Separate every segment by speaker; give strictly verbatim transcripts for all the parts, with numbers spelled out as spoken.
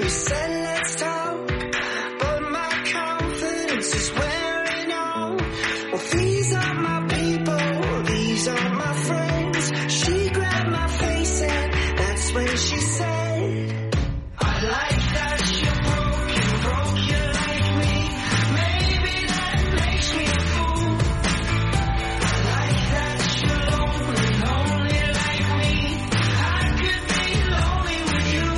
Speaker 1: You said let's talk, but my confidence is wearing on. Well, these are my people, these are my friends. She grabbed my face and that's when she said, I like that you're broken, broken like me. Maybe that makes me a fool. I like that you're lonely, lonely like me. I could be lonely with you.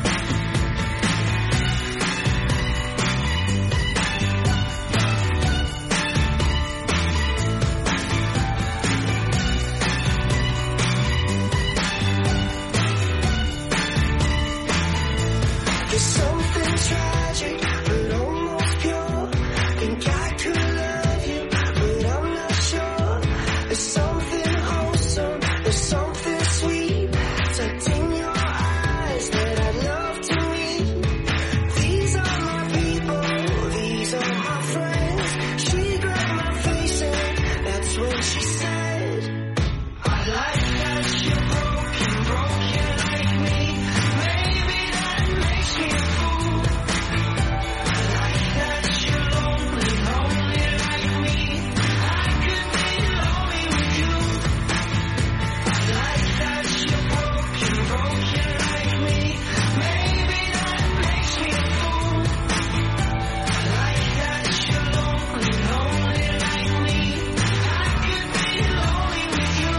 Speaker 1: There's something tragic, but almost pure. Think I could love you, but I'm not sure. There's something wholesome, there's something sweet tucked in your eyes that I'd love to meet. These are my people, these are my friends. She grabbed my face and that's when she said, I like that you're broken, broken like me. Maybe that makes me a fool. I like that you're lonely, lonely like me. I could be lonely with you. I like that you're broken, broken like me. Maybe that makes me a fool. I like that you're lonely, lonely like me. I could be lonely with you.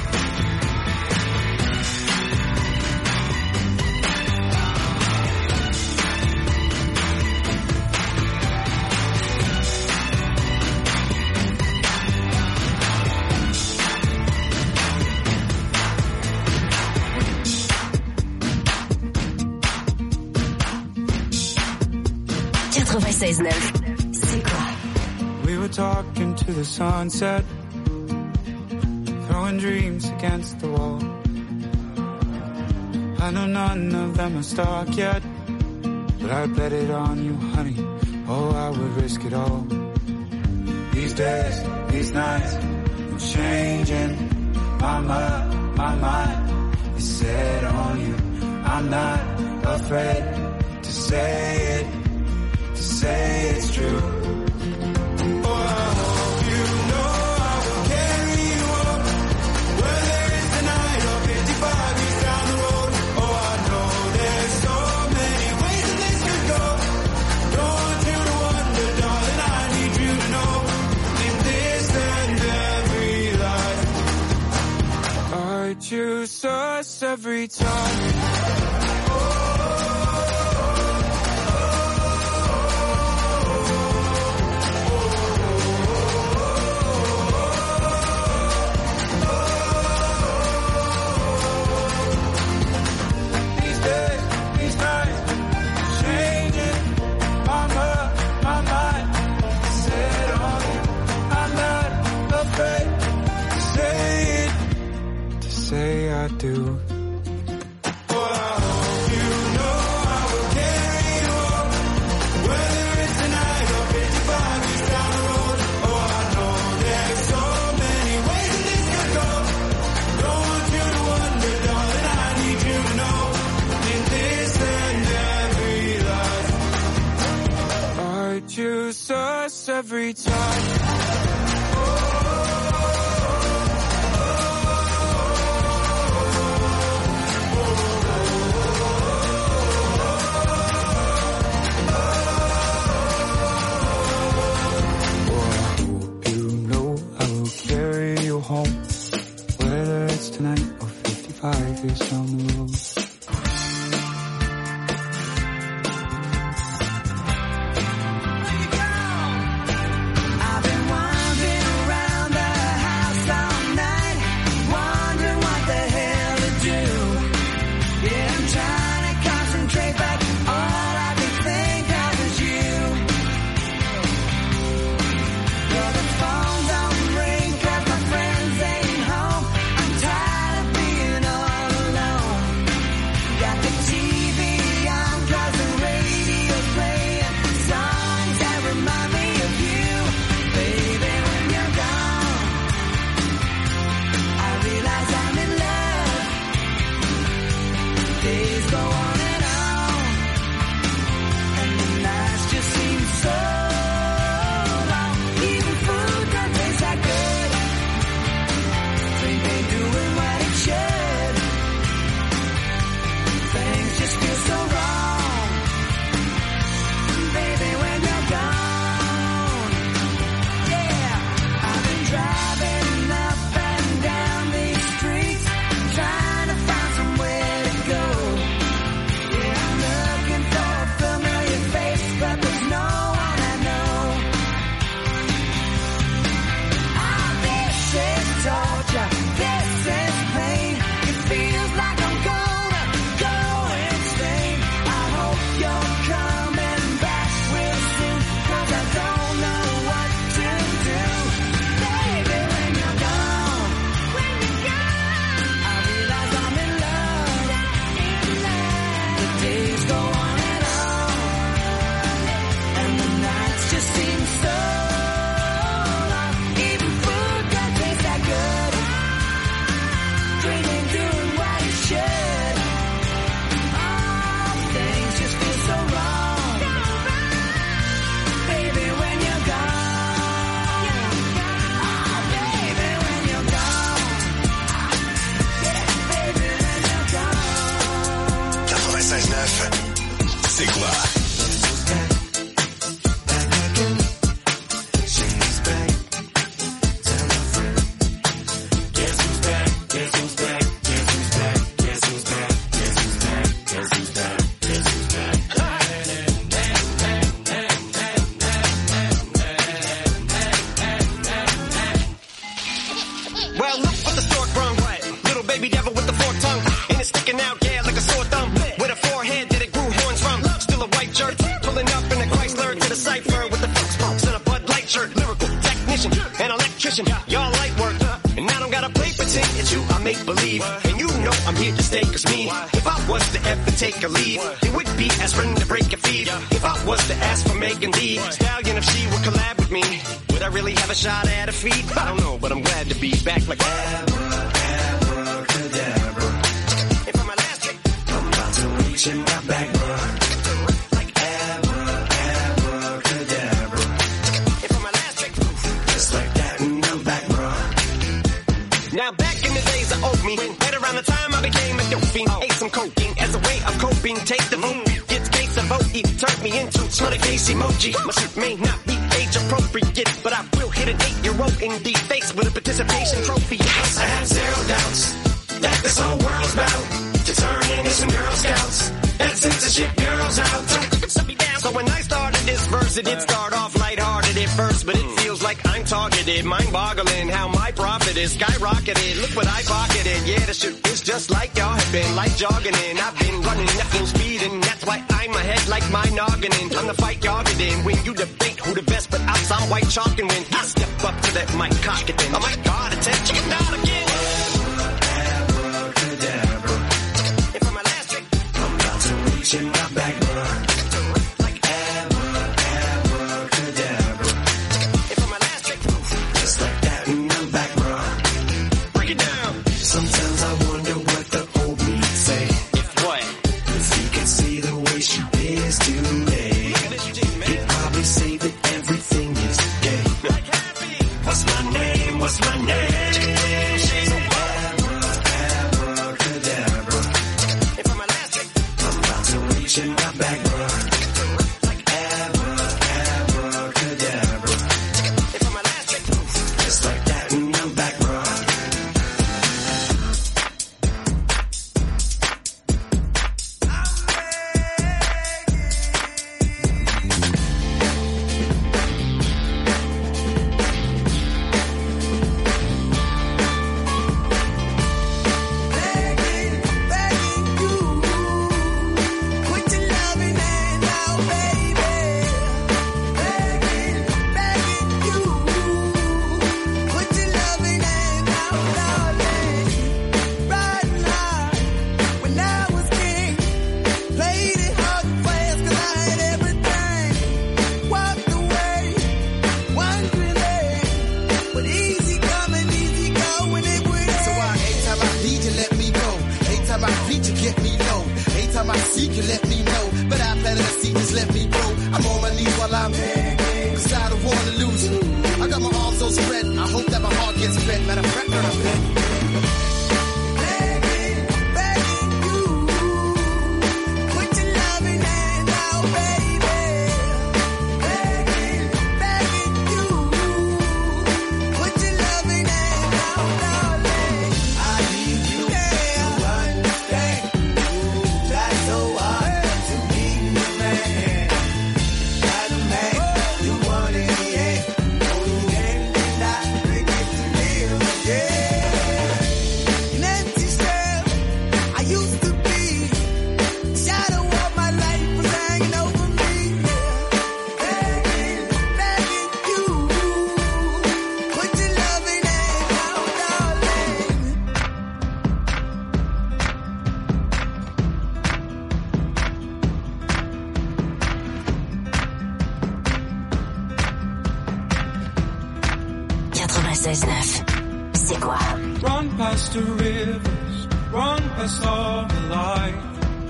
Speaker 2: quatre-vingt-seize neuf. C'est quoi?
Speaker 3: We were talking to the sunset, throwing dreams against the wall. I know none of them are stuck yet, but I'd bet it on you, honey. Oh, I would risk it all. These days, these nights, I'm changing. My mind, my mind is set on you. I'm not afraid to say it, to say it's true. Oh, I hope you know I will carry you up, whether it's tonight or fifty-five years down the road. Oh, I know there's so many ways that this could go. Don't want you to wonder, darling, I need you to know, in this and every life, I choose us every time. Say I do. Oh, I hope you know I will carry you up, whether it's tonight or fifty-five years down the road. Oh, I know there's so many ways that this could go. Don't want you to wonder, darling, I need you to know, in this and every life, I choose us every time. Home, whether it's tonight or fifty-five years down the road. I've been
Speaker 1: days go on and on, and the nights just seem so long. Even food don't taste that good. Dreaming, doing what you should. Oh, things just feel so wrong. Baby, when you're gone. Oh, baby, when you're gone. Yeah, baby, when you're gone.
Speaker 4: quatre-vingt-seize neuf, c'est quoi?
Speaker 5: Well, look what the stork brung. Little baby devil with the forked tongue. And it's sticking out, yeah, like a sore thumb. With a forehead that it grew horns from. Still a white shirt, pulling up in a Chrysler to the cipher with the folk smokes and a Bud Light shirt. Lyrical technician, an electrician, y'all light work. And I don't gotta play pretend, it's you I make believe. And you know I'm here to stay, cause me, if I was to ever take a lead, it would be as friend to break a feed. If I was to ask for Megan Thee Stallion, if she would collab with me, would I really have a shot at her feet? I don't know, but I'm glad to be back like abracadabra. And for my last trick, I'm about to reach in my back, bro. Like abracadabra. And for my last trick, just like that in the back, bro. Now back in the days of old me, right around the time I became a dope fiend, ate some cocaine as a way of coping. Take the vote, gets case of vote, it turned me into smiley face emoji. My suit may not be age appropriate, but I will hit an eight-year-old in the face with a participation trophy. Yes, I have zero doubts that this whole world's about to turn into some Girl Scouts and censorship girls out. So when I started this verse, it did start off lighthearted at first, but it feels like I'm targeted, mind-boggling how my profit is skyrocketed. Look what I pocketed, yeah, the shit is just like y'all have been, like jogging in. I've been running at full speed, and that's why I'm ahead like my noggin in. I'm the fight y'all get in when you debate who the best, but I'm some white chalk, and when I step up to that mic, cock it then. Oh my God, attention, chicken out again. Abracadabra. And for my last trick, I'm about to reach in my back, bro. Like abracadabra. And for my last trick, just like that in the back, bro. Break it down. Sometimes I wonder what the old me say. If what? If he could see the way she is today, he'd probably say that everything is gay. What's my name? What's my name? Abracadabra. And for my last trick, I'm about to reach in my back, bro. Like abracadabra. And for my last trick, just like that in the back, bro.
Speaker 1: Begging, begging you, put your loving hand out, baby. Begging, begging you, put your loving hand out, darling. Riding high when I was king, played it hard and fast 'cause I had everything. Walked away, wondering, but easy coming, easy going, it would end.
Speaker 6: So why every time I need you, let me go. Every time I feed you, get me low. Every time I seek you, let me know. But I planted a seed, just let me go. I'm on my knees while I'm begging, 'cause I don't wanna lose you. I got my arms so spread, I hope that my heart gets fed. Matter of fact, girl, I'm begging.
Speaker 1: Begging, begging you, put your loving hand out, baby. Begging, begging you, put your loving hand out, darling. I need you to understand. Try so hard to be the man. Try to
Speaker 2: quatre-vingt-seize neuf. C'est quoi?
Speaker 3: Run past the rivers, run past all the light.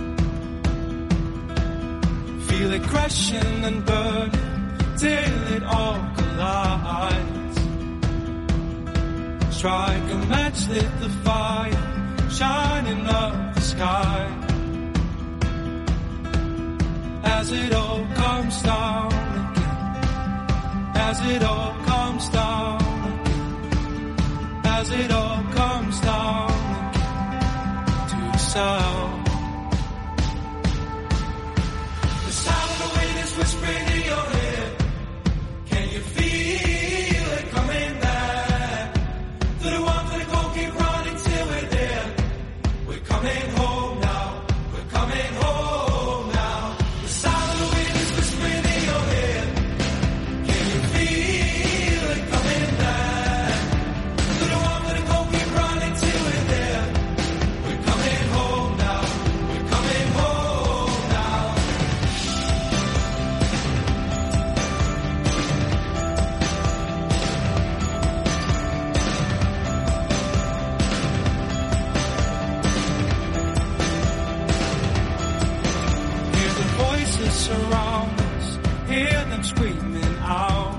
Speaker 3: Feel it crashing and burning till it all collides. Strike a match, lit the fire, shining up the sky. As it all comes down again, as it all comes down again, as it all comes down again to the sound. The sound of the wind is whispering in your head. Can you feel it coming back? To the one for the cold, keep running till we're there. We're coming home now, we're coming home now. The sound of the wind is whispering in your head. Can you feel it coming back? To the one for the cold, keep running till we're there. We're coming home now, we're coming home now. Hear the voices surround us, hear them screaming out.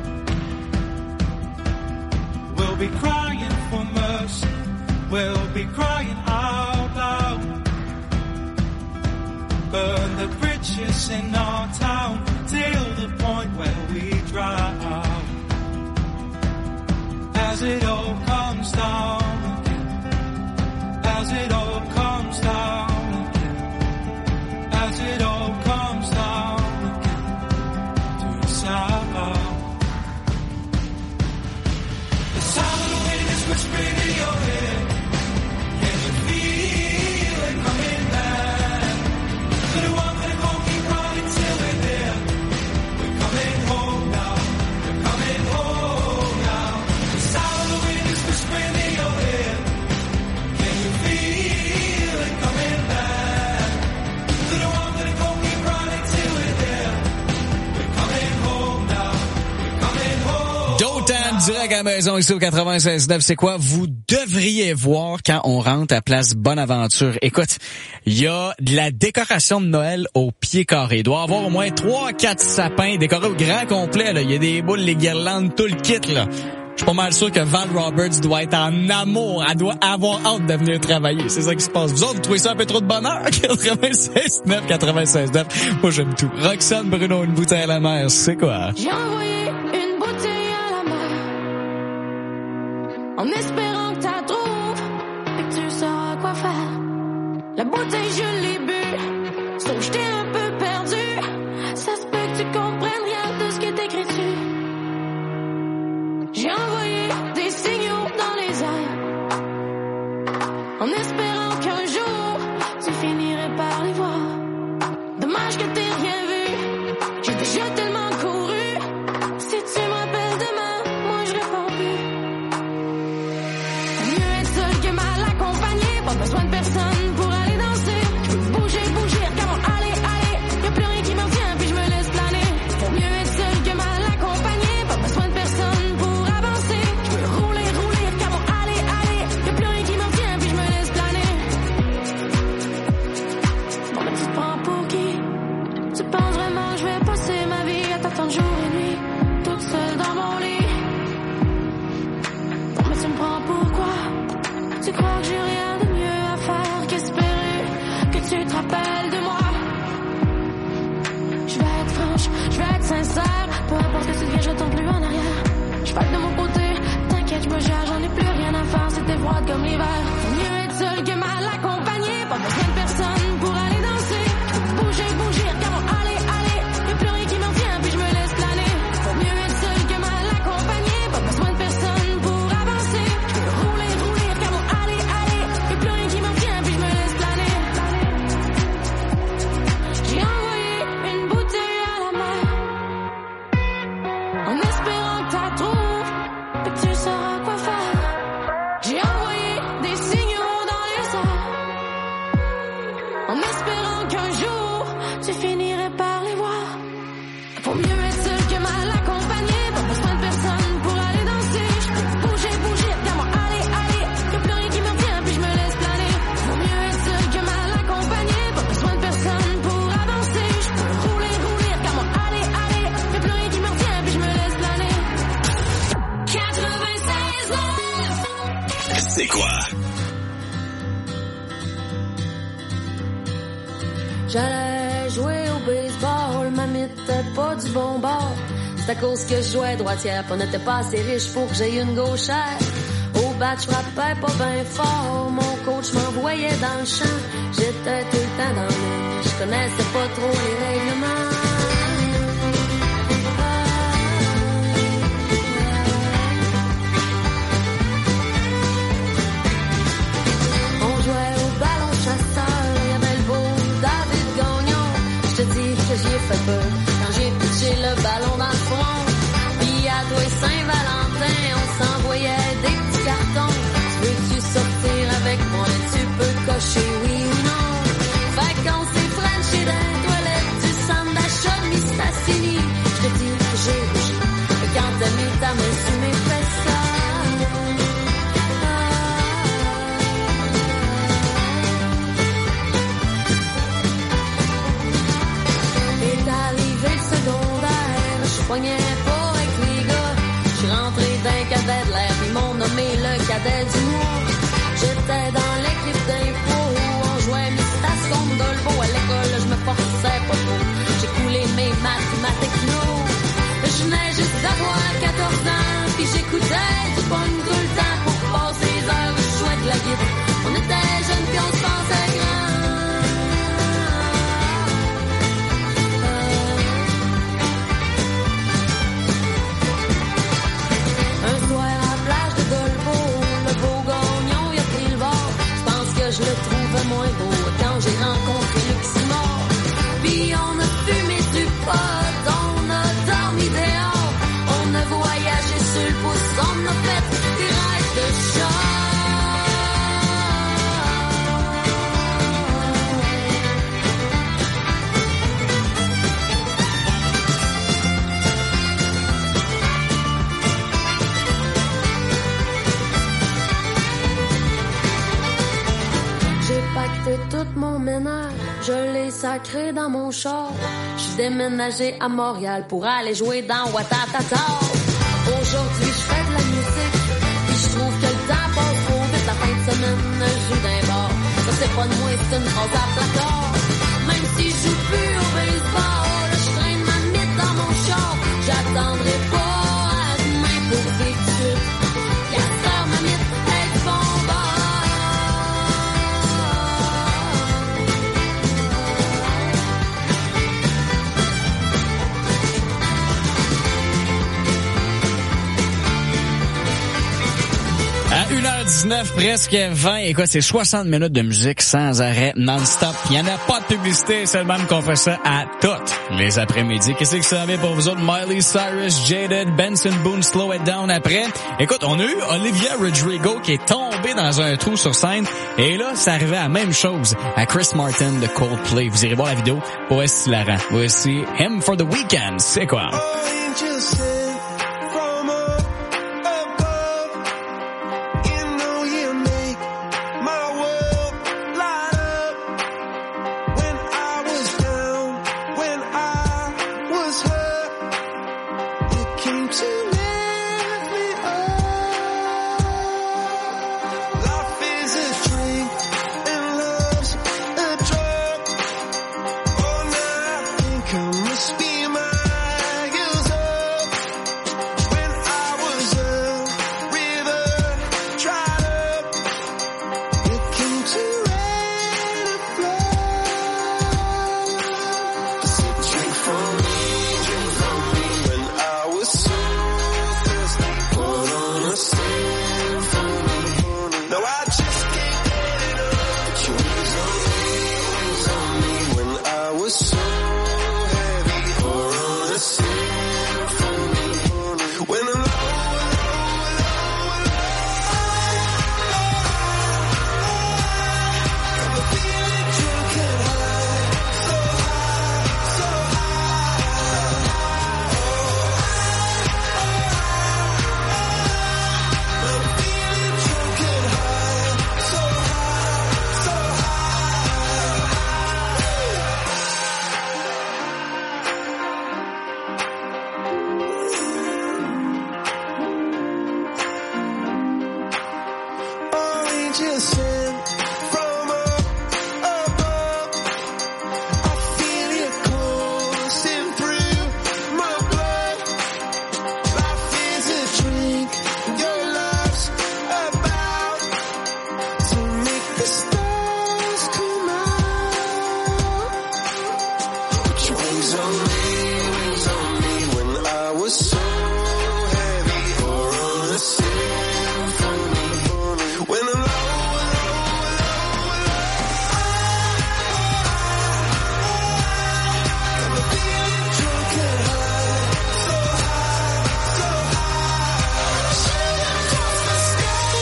Speaker 3: We'll be crying for mercy, we'll be crying out loud. Burn the bridges in our town till the point where we drown. As it all comes down again, as it all comes down again, as it all comes down again to the sound. The sound of the wind is whispering in your head. Can you feel it coming back? To the one for the cold, keep running till we're there. We're coming home now, we're coming home now. The sound of the wind is whispering in your head. Can you feel it coming back? To the one for the cold, keep running till we're there. We're coming home now, we're coming home.
Speaker 7: D'autant direct à la maison ici au quatre-vingt-seize neuf, c'est quoi? Vous devriez voir quand on rentre à Place Bonaventure. Écoute, il y a de la décoration de Noël au pied carré. Il doit y avoir au moins trois quatre sapins décorés au grand complet. Il y a des boules, les guirlandes, tout le kit. Là. Je suis pas mal sûr que Val Roberts doit être en amour. Elle doit avoir hâte de venir travailler. C'est ça qui se passe. Vous autres, vous trouvez ça un peu trop de bonheur? quatre-vingt-seize neuf, quatre-vingt-seize neuf. Moi, j'aime tout. Roxane Bruno, une bouteille à la mer, c'est quoi?
Speaker 8: J'ai envoyé une bouteille à la mer en espérant que t'as trouves et que tu sauras quoi faire. La bouteille, je l'ai bu, sauf que j'étais un peu perdu. Ça se peut que tu comprennes rien de ce qui est écrit dessus. J'ai envoyé des signaux dans les airs en espérant qu'un jour tu finirais par les voir. Dommage que t'aies rien vu, j'ai déjà tellement couru. Si tu m'appelles demain, moi je réponds plus. Mieux être seul que mal accompagné, pas besoin de personne pour aller danser. Je peux bouger, bouger, car mon aller, aller, y'a plus rien qui m'en tient, puis je me laisse planer. Faut mieux être seul que mal accompagné, pas besoin de personne pour avancer. Je peux rouler, rouler, car mon aller, aller, y'a plus rien qui m'en tient, puis je me laisse planer. Bon, mais tu te prends pour qui? Tu penses vraiment que je vais passer ma vie à t'attendre jour et nuit, toute seule dans mon lit? Bon, mais tu me prends pour quoi? Tu crois que j'ai rien de mieux à faire qu'espérer que tu te rappelles de moi? Je vais être franche, je vais être sincère, peu importe ce que tu deviens, je retourne plus en arrière. Je fight de mon côté, t'inquiète, je me gère, j'en ai plus rien à faire, c'était froid comme l'hiver. Faut mieux être seul que mal accompagné, pas besoin de personne pour aller danser. Je peux bouger, bouger, car mon aller, aller, y'a plus rien qui m'en tient, puis je me laisse planer. Faut mieux être seul que mal accompagné, pas besoin de personne pour avancer. Je peux rouler, rouler, car mon aller, aller, y'a plus rien qui m'en tient, puis je me laisse planer. J'ai envoyé une bouteille à la mer en espérant que t'as trouves et que tu sauras quoi faire. J'ai envoyé des signaux dans les airs jouais, jouais au baseball, ma était pas du bon bord. C'est à cause que je jouais droitière, pis on n'était pas assez riche pour que j'aie une gauchère. Au bat, je frappais pas ben fort, mon coach m'envoyait dans le champ. J'étais tout le temps dans le ligne, je connaissais pas trop les règlements. On jouait au ballon chasseur, il y avait le beau David Gagnon. Je te dis que j'y ai fait peur quand j'ai pitché le ballon dans le fond. Puis à toi Saint-Valentin, on s'envoyait des petits cartons. Tu veux-tu sortir avec moi? Tu peux cocher oui ou non. Fait qu'on s'est frenché dans les toilettes du centre d'achat de Mistassini. Je te dis que j'ai rougi quand t'as mis ta main sur mes fesses. Est arrivé le secondaire, je poignais pas avec les gars. J'suis rentré d'un cadet de l'air, puis m'ont nommé le cadet du mois. J'étais dans l'équipe d'info où on jouait Mistas contre Dolbo. À l'école, je me forçais pas trop. J'ai coulé mes maths, ma techno. Je venais juste d'avoir quatorze ans, puis j'écoutais du punk tout le temps pour passer les heures où je jouais de la guitare. On était jeunes puis on se pensait grand. Un soir à la plage de Dolbo, le beau gagnon il a pris le bord. Je pense que je le trouvais moins beau quand j'ai rencontré Luc Simard. Puis on a fumé du pot, on a dormi dehors, on a voyagé sur le pouce, on a fait des rêves de chat. J'ai pacté tout mon ménage, je l'ai sacré dans mon char. J'suis déménagé à Montréal pour aller jouer dans Watatata. Aujourd'hui j'fais de la musique, puis j'trouve que le temps passe trop vite. La fin de semaine, je joue d'un bar. Ça c'est pas de moi, c'est une phrase à placard. Même si je joue plus au baseball, je traîne ma mythe dans mon char. J'attendrai pas à demain pour vivre tout de suite. Y'a ça, ma mythe, est du bon bord.
Speaker 7: À une heure dix-neuf, presque vingt, écoute, c'est soixante minutes de musique sans arrêt, non-stop. Il n'y en a pas de publicité, c'est le même qu'on fait ça à toutes les après-midi. Qu'est-ce que ça avait pour vous autres? Miley Cyrus, Jaded, Benson Boone, Slow It Down après. Écoute, on a eu Olivia Rodrigo qui est tombée dans un trou sur scène. Et là, ça arrivait à la même chose à Chris Martin de Coldplay. Vous irez voir la vidéo pour être hilarant. Voici Him for the Weekend. C'est quoi?
Speaker 1: wings on me, wings on me when I was so heavy or on a symphony. When I'm low, low, low, low, I'm a bit drunk and high, so high, so high. Shoot across the sky.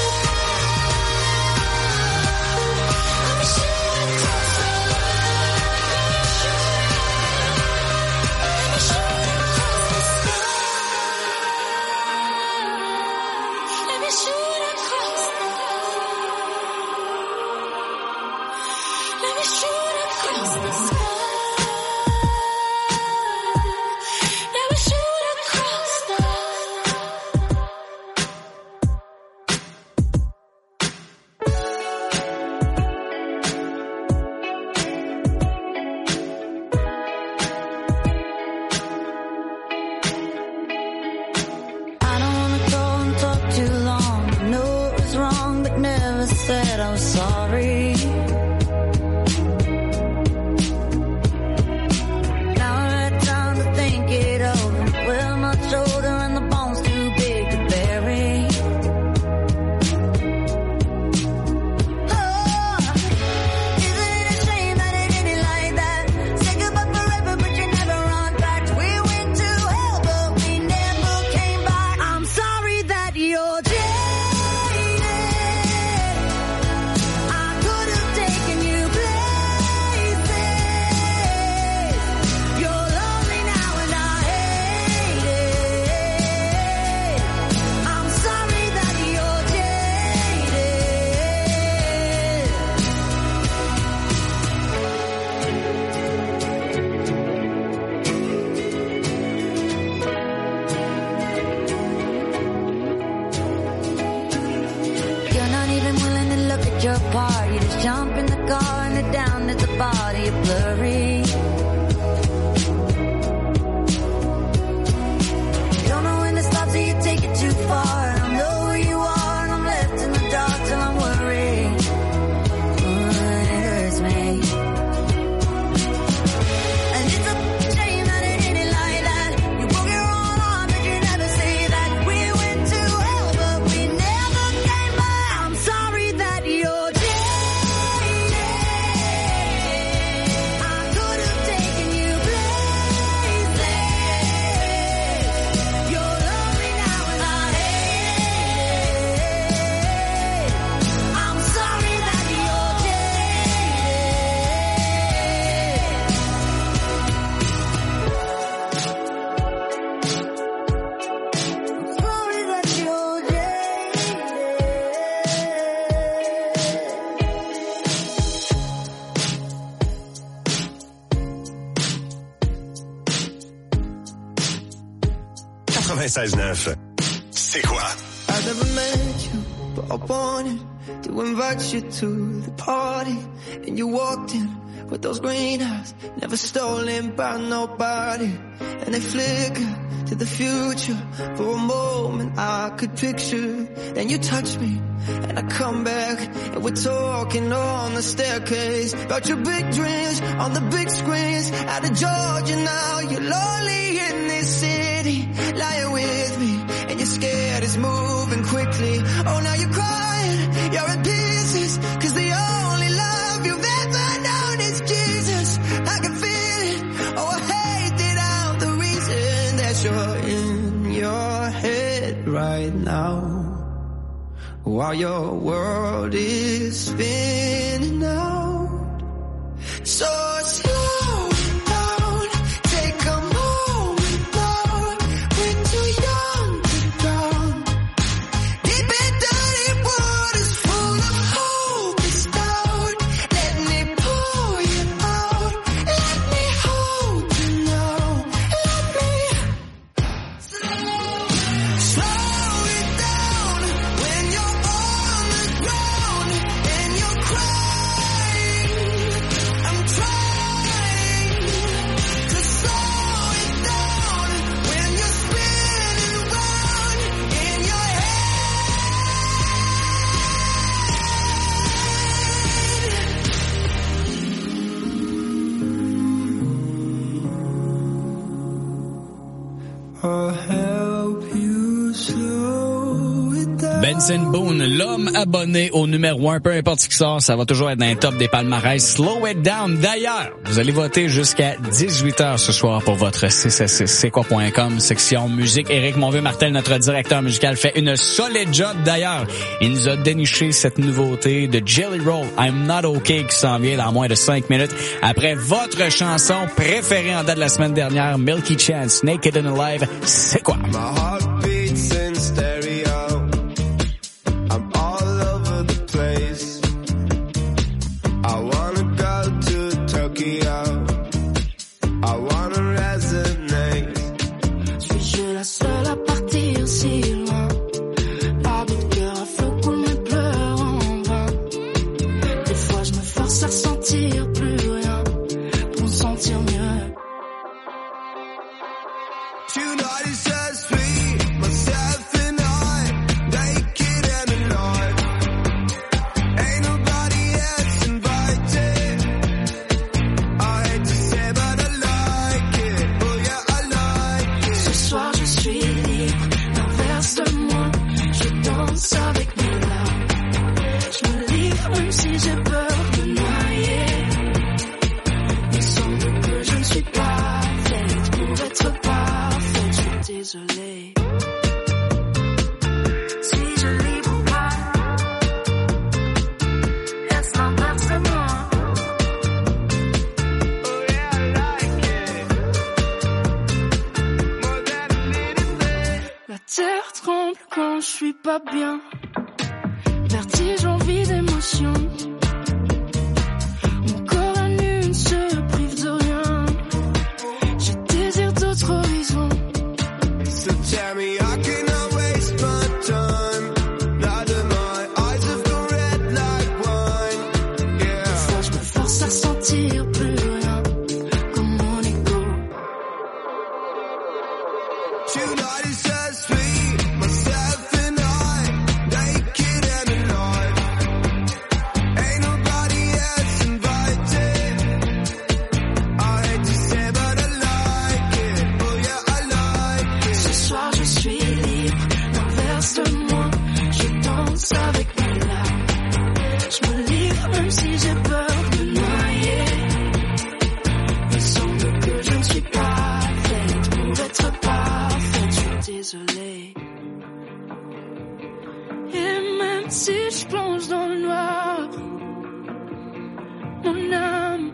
Speaker 1: Let me shoot across the
Speaker 9: said I'm sorry. Now I had time to think it over. Well, my shoulder and the bones too big to bury. Oh, isn't it a shame that it ended like that? Say goodbye forever, but you never run back. We went to hell, but we never came back. I'm sorry that you're dead. Your part, you just jump in the car and it down at the body, you're blurry. You don't know when to stop, so you take it too far. And I know where you are, and I'm left in the dark till I'm worried. Oh, it hurts me. And it's a shame that it ended like that. You broke your own arm, but you never say that. We went to hell, but we never came back. I'm sorry that you're
Speaker 4: quatre-vingt-seize neuf. C'est quoi?
Speaker 1: I never met you, but I wanted to invite you to the party. And you walked in with those green eyes, never stolen by nobody. And they flicker to the future. For a moment I could picture. Then you touch me, and I come back, and we're talking on the staircase about your big dreams on the big screens. Out of Georgia now, you're lonely in this city, lying with me, and you're scared it's moving quickly. Oh, now you're crying, you're in pieces, cause the only love you've ever known is Jesus. I can feel it, oh, I hate that I'm the reason that you're in your head right now, while your world is spinning out. So slow down, take a moment now. We're too young to drown. Deep and dirty waters full of hope is down. Let me pull you out. Let me hold you now. Let me slow it down when you're on the ground and you're crying.
Speaker 3: I'll help you slow it down.
Speaker 7: Benson Boone, l'homme abonné au numéro un, peu importe ce qui sort, ça va toujours être dans les top des palmarès. Slow it down. D'ailleurs, vous allez voter jusqu'à dix-huit heures ce soir pour votre C C C c'est quoi point com section musique. Éric Monvieux-Martel, notre directeur musical, fait une solide job. D'ailleurs, il nous a déniché cette nouveauté de Jelly Roll, I'm Not Okay, qui s'en vient dans moins de cinq minutes. Après votre chanson préférée en date de la semaine dernière, Milky Chance, Naked and Alive, c'est quoi?
Speaker 1: My heart beats in stereo. I'm all over the place. I wanna go to Tokyo. I wanna resonate.
Speaker 8: Suis-je la seule à partir si loin? Pas de cœur à flot coule mes pleurs en vain. Des fois je me force à ressentir plus rien pour me sentir mieux.
Speaker 1: Tonight is just me, myself and I, naked and alive. Ain't nobody else invited. I hate to say but I like it. Oh yeah, I like it.
Speaker 8: Ce soir je suis libre, l'inverse de moi. Je danse avec mes larmes. Je me livre même si j'ai peur de noyer. Il semble que je ne suis pas faite pour être parfaite. Je suis désolée. Suis-je libre ou pas? Est-ce l'inverse de moi?
Speaker 1: Oh yeah, I like it. More than a little bit.
Speaker 8: La terre tremble quand je suis pas bien. Vertige, envie d'émotion. Mon corps à nu ne se prive de rien. Je désire d'autres horizons.
Speaker 1: So tell me I cannot waste my time. Now that my eyes have gone red like wine.
Speaker 8: Des
Speaker 1: Yeah.
Speaker 8: fois je me force à ressentir plus rien. Comme mon ego.
Speaker 1: Tonight is just me, myself and I, naked and alive. Ain't nobody else invited. I hate to say but I like it. Oh yeah, I like it.
Speaker 8: Ce soir je suis libre, l'inverse de moi. Je danse avec mes larmes. Je me livre même si j'ai peur de noyer. Il semble que je ne suis pas faite pour être parfaite. Je suis désolée. Et même si je plonge dans le noir, mon âme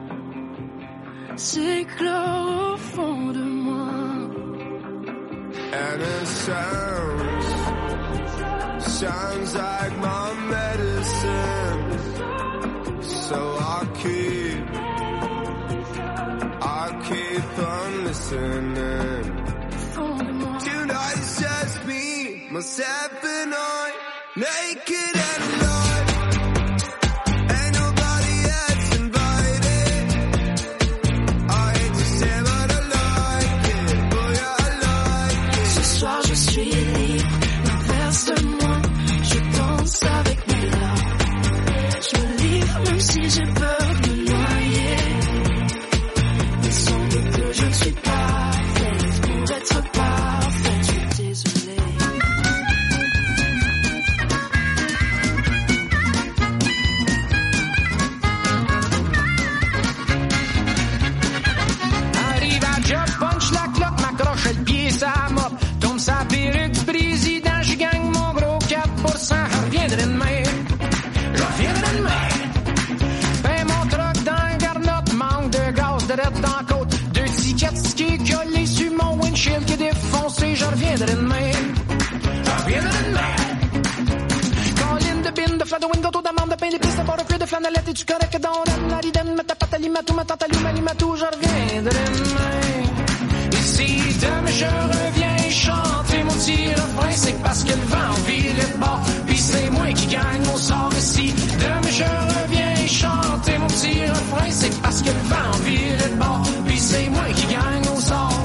Speaker 8: s'éclore au fond de moi.
Speaker 1: And it sounds, sounds like my medicine. So I'll keep, I'll keep on listening.
Speaker 8: Fond de moi.
Speaker 1: Tonight it's just me, myself and I, naked and alive. Ain't nobody else invited. I hate to say but I like it. Oh yeah, I like it.
Speaker 8: Ce soir je suis libre, l'inverse de moi. Je danse avec mes larmes. Je me livre même si j'ai peur de noyer. Il semble que je ne suis pas faite pour être parfaite. Je suis désolée.
Speaker 10: Arrive à job, punch la cloque, m'accroche le pied, ça mop. Tombe sa perruque du président, je gagne mon gros quatre pour cent. Je reviendrai demain, je reviendrai demain. Paye mon truck dans le garnotte, manque de gaz, de rette dans la côte. Deux tickets qui est collé sur mon windshield qui est défoncé. Je reviendrai demain, je reviendrai demain. Colline de bin, de flat de wingo, tout d'amande, de pain, des pistes de butterfly, de flanellette, et tu correct que dans la ridenne, ma tapate, alimatou, ma tante, alimatou, je reviendrai demain. Et si demain je reviens chanter mon petit refrain, c'est parce que le vent vire de bord, puis c'est moi qui gagne mon sort. Et si demain je reviens chanter mon petit refrain, c'est parce que le vent vire de bord, puis c'est moi qui gagne mon sort.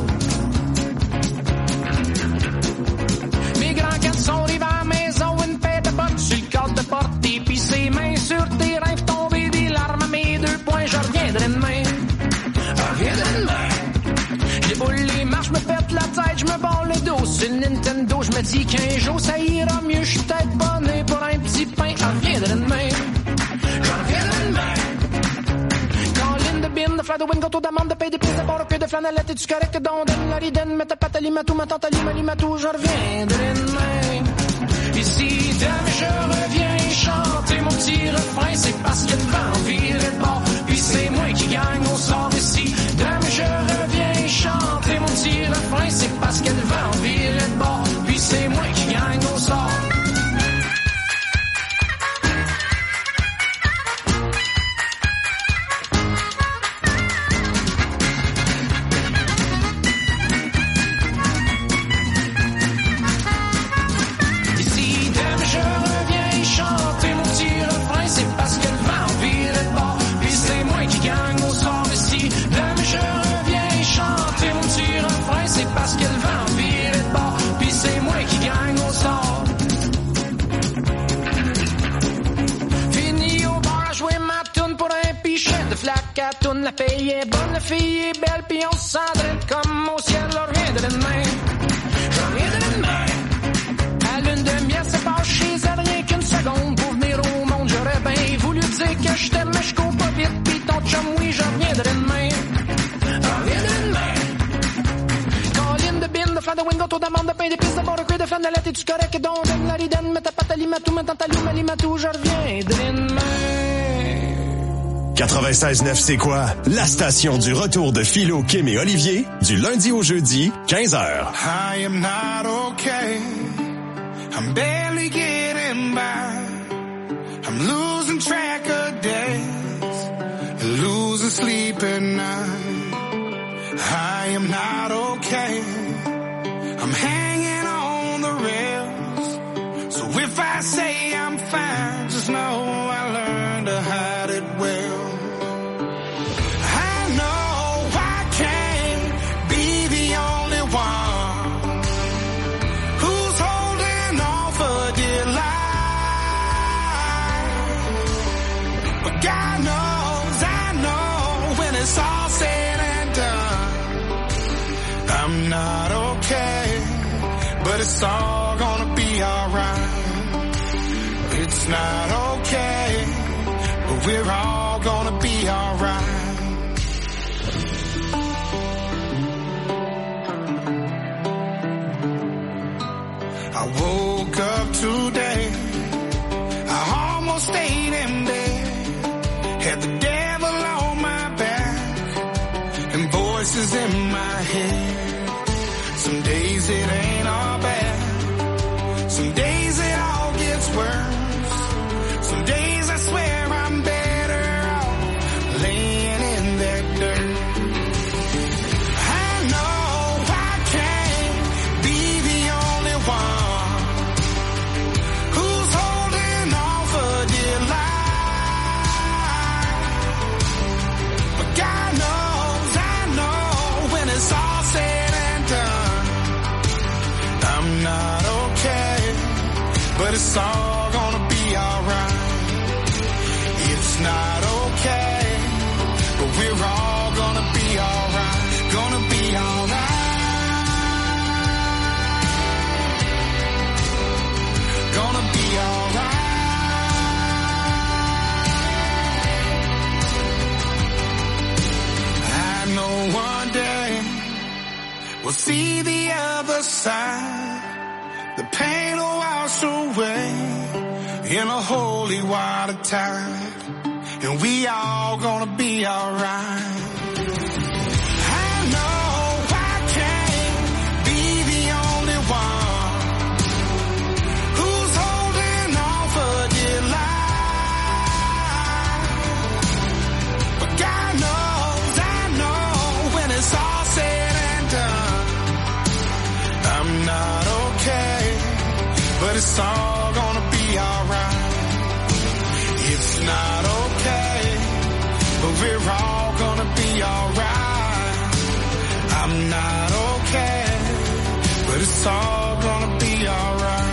Speaker 10: Mes grands quatre sont arrivés à la maison, une paire de bottes sur le cadre de porte, et puis ses mains sur tes rêves tombés, des larmes à mes deux poings, je reviendrai demain. Je reviendrai demain. Je déboule les marches, me pète la tête, je me barre le dos. Sur le Nintendo, je me dis qu'un jour ça ira mieux. Je suis peut-être pas né pour un petit pain. J'en reviendrai demain. J'en reviendrai demain. Colline de bin, de fleur de wind, gâteau d'amande, de paye des pièces de bord, que de flanellette. Es-tu correct que d'on donne la ridenne? Mets ta patte à limatou, ma tante à limatou. Je reviendrai demain. Et si demain je reviens chanter mon petit refrain, c'est parce que le vent vire le bord. Puis c'est moi qui gagne au sort ici. Demain je reviens chanter mon petit refrain, c'est parce que le vent vire le bord. Puis c'est moi qui gagne au sort. La paye est bonne, la fille est belle, pis on s'endrette comme au ciel, on revient de demain. Je reviens de demain. À lune de miel, c'est pas chez elle, rien qu'une seconde pour venir au monde. J'aurais bien voulu dire que je t'aime, mais je cours pas vite, pis ton chum, oui, je reviens de demain. Je reviens de demain. Colline de bin, de flan de wind, gâteau d'amande, de pain d'épices, de bord de cuir, de flanellette, es-tu correct que d'on donne la ridenne? Mets ta patte à limatou, mets ta loum à limatou, je reviens de demain.
Speaker 4: quatre-vingt-seize neuf, c'est quoi? La station du retour de Philo, Kim et Olivier, du lundi au jeudi, quinze heures.
Speaker 3: I am not okay. I'm barely getting by. I'm losing track of days, losing sleep at night. I am not okay. I'm hanging on the rails. So if I say I'm fine, just know I learned to hide it well. I'm not okay, but it's all gonna be alright. It's not okay, but we're all gonna be alright. I woke up today, I almost stayed in bed, had the devil on my back, and voices in my head. Some days it ain't all bad. Some days it all gets worse. Some days I swear I'm better off laying in that dirt. I know I can't be the only one who's holding on for dear life. But God knows, I know when it's all said and done, I'm not okay, but it's all gonna be alright. It's not okay, but we're all gonna be alright. Gonna be alright. Gonna be alright. I know one day we'll see the other side. The pain will wash away in a holy water tide, and we all gonna be alright. I know I can't be the only one who's holding on for dear life, but God knows, I know when it's all said and done, I'm not okay, but it's all gonna be alright. It's not okay, but we're all gonna be alright. I'm not okay, but it's all gonna be alright.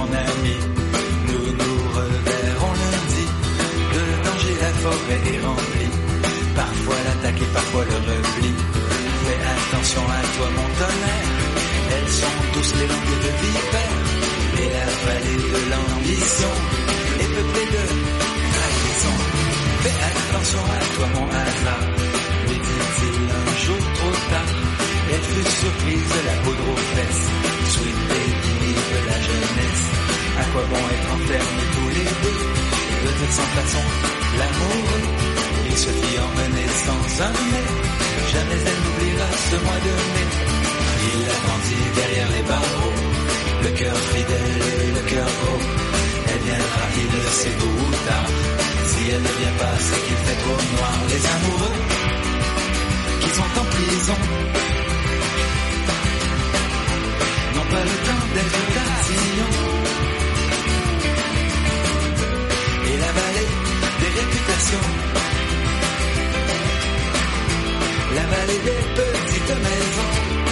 Speaker 3: ami. Nous nous reverrons lundi. De danger, la forêt est remplie. Parfois l'attaque et parfois le repli. Fais attention à toi, mon tonnerre. Elles sont douces les langues de vipère. Et la vallée de l'ambition est peuplée de trahisons. Fais attention à toi, mon hasard. Lui dit-il un jour trop tard. Elle fut surprise de la poudre aux fesses. Sweet baby, vive la jeunesse. À quoi bon être enfermés tous les deux? De toute sans façon, l'amoureux. Il se fit emmener sans un mais. Jamais elle n'oubliera ce mois de mai. Il attendit derrière les barreaux. Le cœur fidèle et le cœur gros. Elle viendra, il le sait tôt ou tard. Si elle ne vient pas, c'est qu'il fait trop noir. Les amoureux qui sont en prison n'ont pas le temps d'être tatillons. Et la vallée des réputations, la vallée des petites maisons.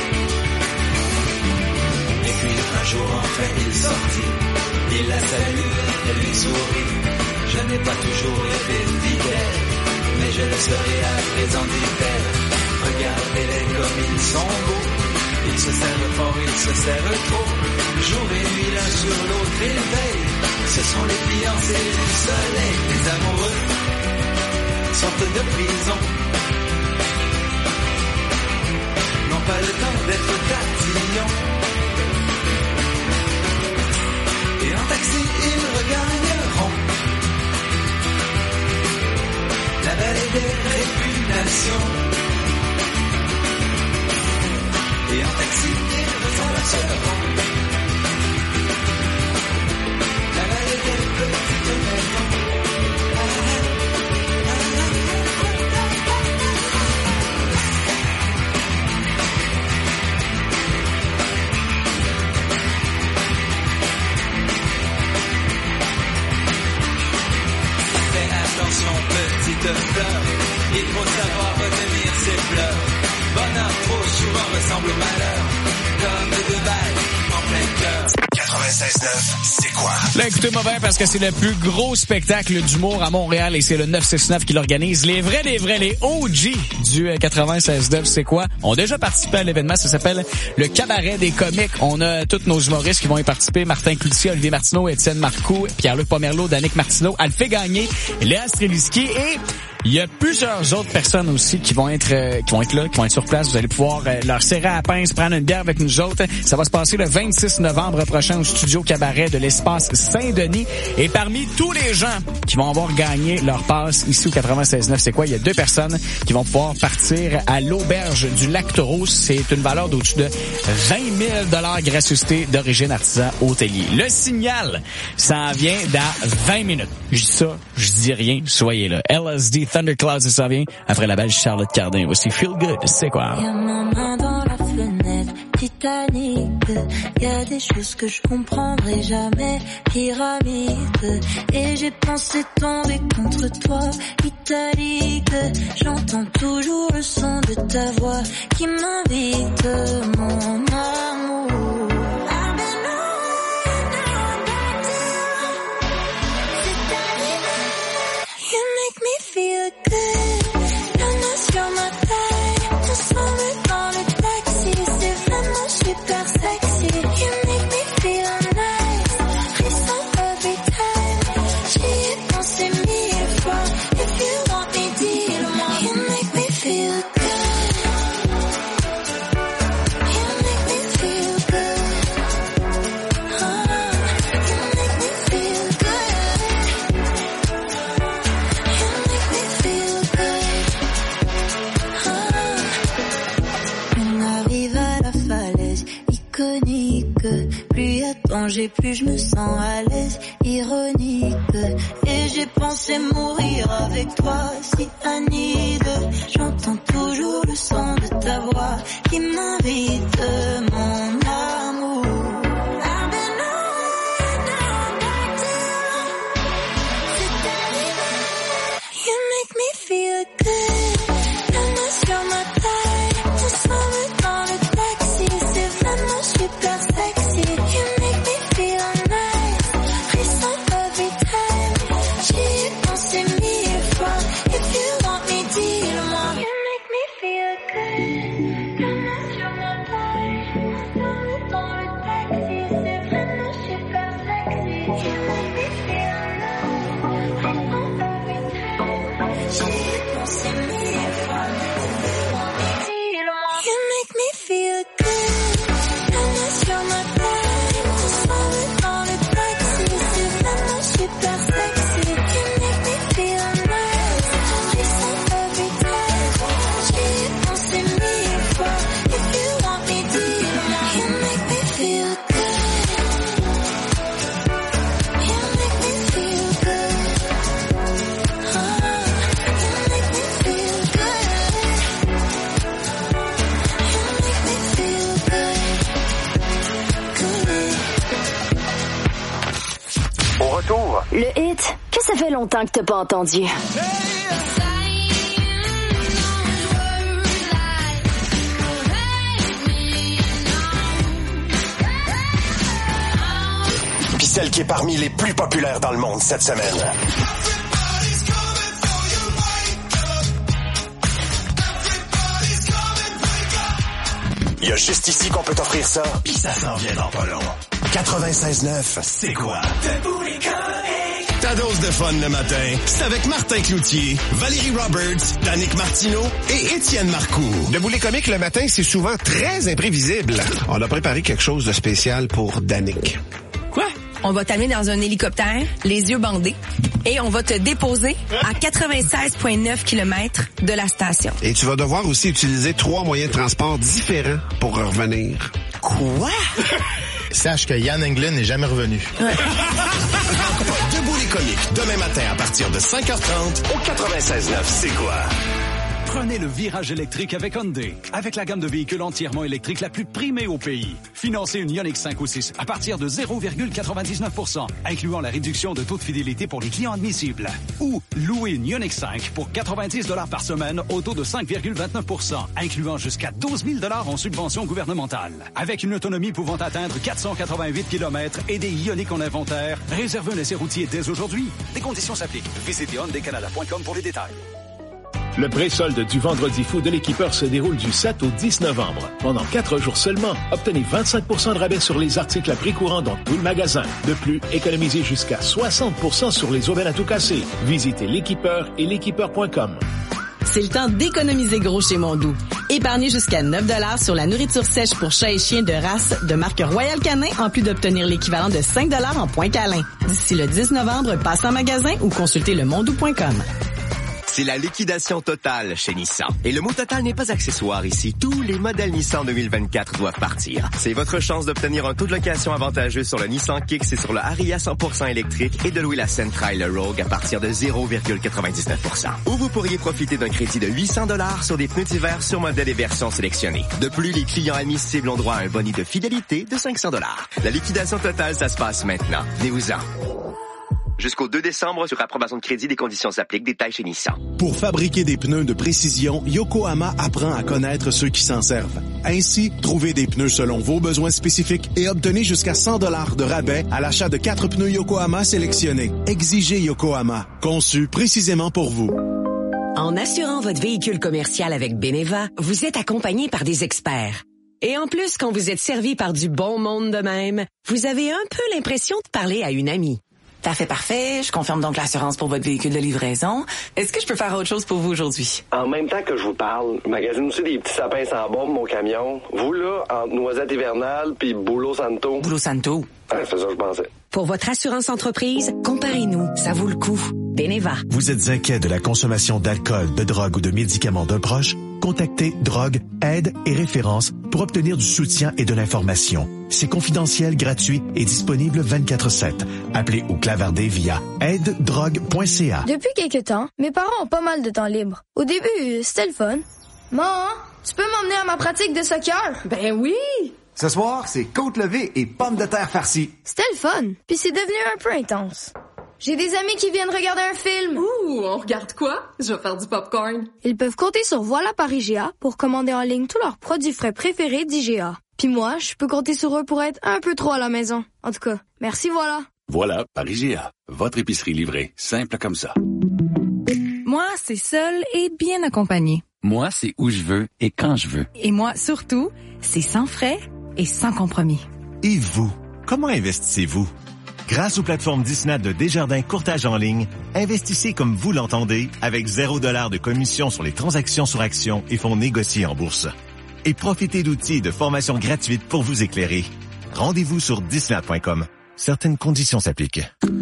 Speaker 3: Et puis un jour enfin il sortit, il la salue, elle lui sourit. Je n'ai pas toujours été fidèle, mais je le serai à présent, dit-elle. Regardez-les comme ils sont beaux. Ils se serrent fort, ils se serrent trop. Jour et nuit l'un sur l'autre ils veillent. Ce sont les fiancés du soleil. Les amoureux sortent de prison, n'ont pas le temps d'être tatillons. Et en taxi ils regagneront la vallée des réputations. Et en taxi, ils s'embrasseront la vallée des petites maisons. Fais attention, petite fleur, il faut savoir retenir ses pleurs. Bonheur trop souvent ressemble au malheur, comme deux balles en plein cœur.
Speaker 4: quatre-vingt-seize neuf, c'est quoi?
Speaker 7: Là, écoutez-moi bien parce que c'est le plus gros spectacle d'humour à Montréal et c'est le neuf cent soixante-neuf qui l'organise. Les vrais, les vrais, les O G du quatre-vingt-seize neuf, c'est quoi? On a déjà participé à l'événement, ça s'appelle le Cabaret des comiques. On a tous nos humoristes qui vont y participer. Martin Cloutier, Olivier Martineau, Étienne Marcoux, Pierre-Luc Pomerleau, Danick Martineau, Alphée Gagné, Léa Streliski et il y a plusieurs autres personnes aussi qui vont être euh, qui vont être là, qui vont être sur place. Vous allez pouvoir euh, leur serrer à la pince, prendre une bière avec nous autres. Ça va se passer le vingt-six novembre prochain au Studio Cabaret de l'Espace Saint-Denis. Et parmi tous les gens qui vont avoir gagné leur passe ici au quatre-vingt-seize neuf, c'est quoi? Il y a deux personnes qui vont pouvoir partir à l'Auberge du Lac-Taureau. C'est une valeur d'au-dessus de vingt mille dollars gracieuseté d'origine artisan hôtelier. Le signal, ça en vient dans vingt minutes. Je dis ça, je dis rien, soyez là. L S D Thunderclouds, ça s'en vient après la belle Charlotte Cardin. Aussi Feel Good, c'est quoi?
Speaker 11: Y'a ma main dans la fenêtre, Titanic. Y'a des choses que je comprendrai jamais, pyramide. Et j'ai pensé tomber contre toi, italique. J'entends toujours le son de ta voix qui m'invite, mon amour. Feel good, la main sur ma taille, ensemble dans le taxi, c'est vraiment super sexy. You make me feel nice, frisson every time. J'y ai pensé mille fois, if you want me, dis-le-moi. You make me feel good, you make me feel good, oh, you make me feel good. Plus y a de danger, plus je me sens à l'aise, ironique. Et j'ai pensé mourir avec toi, si Anide. J'entends toujours le son de ta voix qui m'invite, mon amour. You make me feel good, la main sur ma taille, ensemble dans le taxi, c'est vraiment super sexy. You make me feel nice.
Speaker 2: Le hit que ça fait longtemps que t'as pas entendu.
Speaker 4: Puis celle qui est parmi les plus populaires dans le monde cette semaine. Il y a juste ici qu'on peut t'offrir ça, puis ça s'en vient dans pas long. quatre-vingt-seize neuf, c'est quoi? Ta dose de fun le matin, c'est avec Martin Cloutier, Valérie Roberts, Danick Martineau et Étienne Marcoux.
Speaker 12: Debout les comiques le matin, c'est souvent très imprévisible. On a préparé quelque chose de spécial pour Danick.
Speaker 13: Quoi? On va t'amener dans un hélicoptère, les yeux bandés, et on va te déposer à quatre-vingt-seize virgule neuf kilomètres de la station.
Speaker 12: Et tu vas devoir aussi utiliser trois moyens de transport différents pour revenir.
Speaker 13: Quoi?
Speaker 14: Sache que Yann Englund n'est jamais revenu.
Speaker 13: Ouais.
Speaker 4: Debout les comiques, demain matin à partir de cinq heures trente au quatre-vingt-seize neuf, c'est quoi?
Speaker 15: Prenez le virage électrique avec Hyundai. Avec la gamme de véhicules entièrement électriques la plus primée au pays. Financez une Ioniq cinq ou six à partir de zéro virgule quatre-vingt-dix-neuf pour cent, incluant la réduction de taux de fidélité pour les clients admissibles. Ou louez une Ioniq cinq pour quatre-vingt-dix dollars par semaine au taux de cinq virgule vingt-neuf pour cent, incluant jusqu'à douze mille dollars en subvention gouvernementale. Avec une autonomie pouvant atteindre quatre cent quatre-vingt-huit kilomètres et des Ioniq en inventaire, réservez un essai routier dès aujourd'hui. Des conditions s'appliquent. Visitez hyundai canada point com pour les détails.
Speaker 16: Le pré-solde du Vendredi fou de l'équipeur se déroule du sept au dix novembre. Pendant quatre jours seulement, obtenez vingt-cinq pour cent de rabais sur les articles à prix courant dans tout le magasin. De plus, économisez jusqu'à soixante pour cent sur les aubaines à tout casser. Visitez l'équipeur et l'équipeur point com.
Speaker 17: C'est le temps d'économiser gros chez Mondou. Épargnez jusqu'à neuf dollars sur la nourriture sèche pour chats et chiens de race de marque Royal Canin, en plus d'obtenir l'équivalent de cinq dollars en points câlins. D'ici le dix novembre, passez en magasin ou consultez le mondou point com.
Speaker 18: C'est la liquidation totale chez Nissan. Et le mot total n'est pas accessoire ici. Tous les modèles Nissan deux mille vingt-quatre doivent partir. C'est votre chance d'obtenir un taux de location avantageux sur le Nissan Kicks et sur le Ariya cent pour cent électrique et de louer la Sentra et le Rogue à partir de zéro virgule quatre-vingt-dix-neuf pour cent. Ou vous pourriez profiter d'un crédit de huit cents dollars sur des pneus d'hiver sur modèles et versions sélectionnés. De plus, les clients admissibles ont droit à un boni de fidélité de cinq cents dollars. La liquidation totale, ça se passe maintenant. Venez-vous-en. Jusqu'au deux décembre, sur approbation de crédit, des conditions s'appliquent. Détails chez Nissan.
Speaker 19: Pour fabriquer des pneus de précision, Yokohama apprend à connaître ceux qui s'en servent. Ainsi, trouvez des pneus selon vos besoins spécifiques et obtenez jusqu'à cent dollars de rabais à l'achat de quatre pneus Yokohama sélectionnés. Exigez Yokohama, conçu précisément pour vous.
Speaker 20: En assurant votre véhicule commercial avec Beneva, vous êtes accompagné par des experts. Et en plus, quand vous êtes servi par du bon monde de même, vous avez un peu l'impression de parler à une amie.
Speaker 21: Parfait, parfait. Je confirme donc l'assurance pour votre véhicule de livraison. Est-ce que je peux faire autre chose pour vous aujourd'hui?
Speaker 22: En même temps que je vous parle, je magasine aussi des petits sapins sans bombe, mon camion. Vous, là, entre Noisette hivernale puis Boulot Santo.
Speaker 21: Boulot Santo?
Speaker 22: Ah, c'est ça que je pensais.
Speaker 20: Pour votre assurance entreprise, comparez-nous. Ça vaut le coup. Beneva.
Speaker 23: Vous êtes inquiet de la consommation d'alcool, de drogue ou de médicaments d'un proche? Contactez Drogue, Aide et Référence pour obtenir du soutien et de l'information. C'est confidentiel, gratuit et disponible vingt-quatre sept. Appelez ou clavardez via aide drogue point c a.
Speaker 24: Depuis quelque temps, mes parents ont pas mal de temps libre. Au début, c'était le fun. Maman, tu peux m'emmener à ma pratique de soccer?
Speaker 25: Ben oui! Ce soir, c'est côte levée et pommes de terre farcies.
Speaker 24: C'était le fun, puis c'est devenu un peu intense. J'ai des amis qui viennent regarder un film.
Speaker 25: Ouh, on regarde quoi? Je vais faire du popcorn.
Speaker 24: Ils peuvent compter sur Voilà par I G A pour commander en ligne tous leurs produits frais préférés d'I G A. Puis moi, je peux compter sur eux pour être un peu trop à la maison. En tout cas, merci Voilà.
Speaker 26: Voilà par I G A. Votre épicerie livrée. Simple comme ça.
Speaker 27: Moi, c'est seul et bien accompagné.
Speaker 28: Moi, c'est où je veux et quand je veux.
Speaker 27: Et moi, surtout, c'est sans frais et sans compromis.
Speaker 29: Et vous, comment investissez-vous? Grâce aux plateformes Disney de Desjardins Courtage en ligne, investissez comme vous l'entendez avec zéro dollar de commission sur les transactions sur actions et fonds négociés en bourse. Et profitez d'outils et de formations gratuites pour vous éclairer. Rendez-vous sur disney point com. Certaines conditions s'appliquent.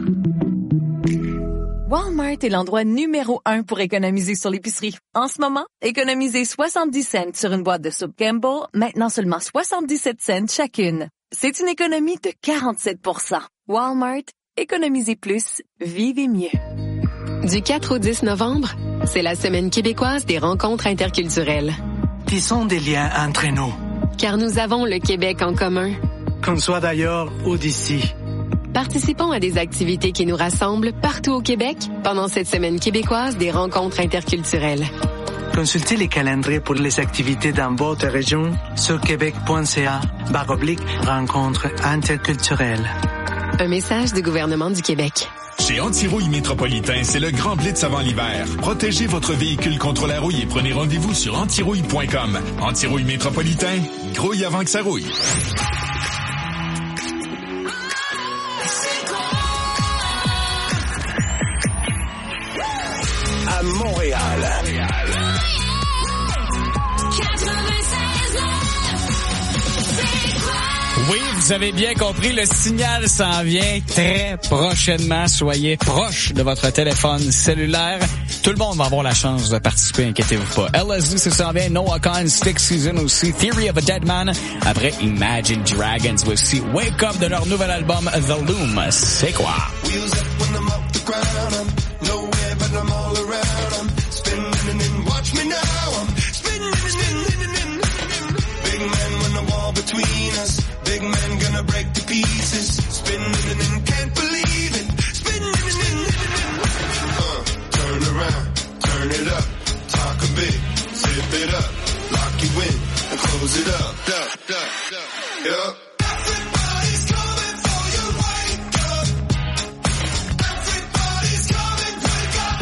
Speaker 27: Walmart est l'endroit numéro un pour économiser sur l'épicerie. En ce moment, économisez soixante-dix cents sur une boîte de soupe Campbell, maintenant seulement soixante-dix-sept cents chacune. C'est une économie de quarante-sept pour cent. Walmart, économisez plus, vivez mieux.
Speaker 30: Du quatre au dix novembre, c'est la Semaine québécoise des rencontres interculturelles.
Speaker 31: Tissons des liens entre nous.
Speaker 30: Car nous avons le Québec en commun.
Speaker 31: Qu'on soit d'ailleurs ou d'ici.
Speaker 30: Participons à des activités qui nous rassemblent partout au Québec pendant cette semaine québécoise des rencontres interculturelles.
Speaker 31: Consultez les calendriers pour les activités dans votre région sur québec.ca barre oblique rencontres interculturelles.
Speaker 30: Un message du gouvernement du Québec.
Speaker 1: Chez Antirouille Métropolitain, c'est le grand blitz avant l'hiver. Protégez votre véhicule contre la rouille et prenez rendez-vous sur antirouille point com. Antirouille Métropolitain, grouille avant que ça rouille.
Speaker 4: À Montréal.
Speaker 2: Oui, vous avez bien compris, le signal s'en vient très prochainement. Soyez proche de votre téléphone cellulaire. Tout le monde va avoir la chance de participer, inquiétez-vous pas. L S D, ça s'en vient. Noah Kahn, Stick Season aussi. Theory of a Dead Man. Après, Imagine Dragons aussi. Wake Up de leur nouvel album, The Loom. C'est quoi?
Speaker 3: Big man gonna break to pieces, spinning and can't believe it, spinning uh, turn around, turn it up, talk a bit, zip it up, lock you in, and close it up, duh, duh, duh, yup. Everybody's coming for you, wake up. Everybody's coming, wake up.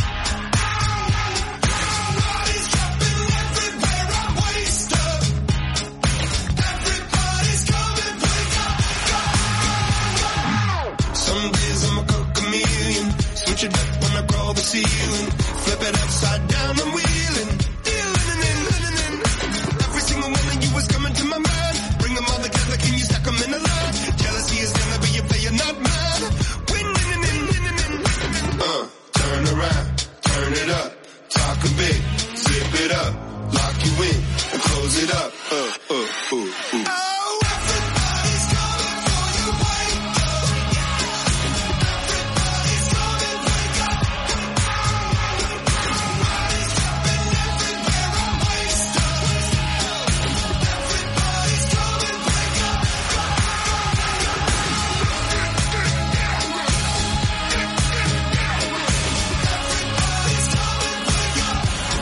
Speaker 3: Everybody's dropping everywhere, I'm waste up. Everybody's coming. Some days I'm a cook chameleon, switch it up when I crawl the ceiling, flip it upside down, I'm wheeling, dealing, every single one of you is coming to my mind, bring them all together, can you stack them in a line, jealousy is gonna be a player, not mine, winning, uh, turn around, turn it up, talk a bit, zip it up, lock you in, and close it up, uh, uh, uh, uh. Oh, everybody's coming for you, wake up. Everybody's coming, wake up. Everybody's dropping everywhere, I'm waste up. Everybody's coming, wake up. Everybody's coming, wake up.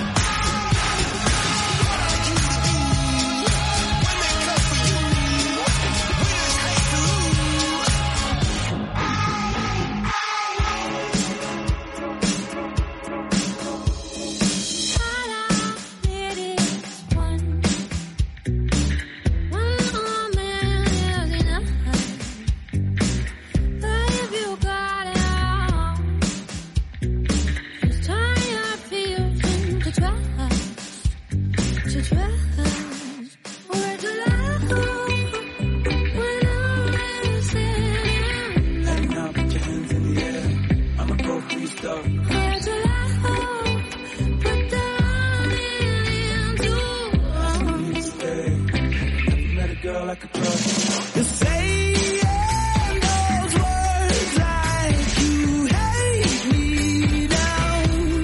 Speaker 3: When they come for you, winners hate to You're saying those words like you hate me down.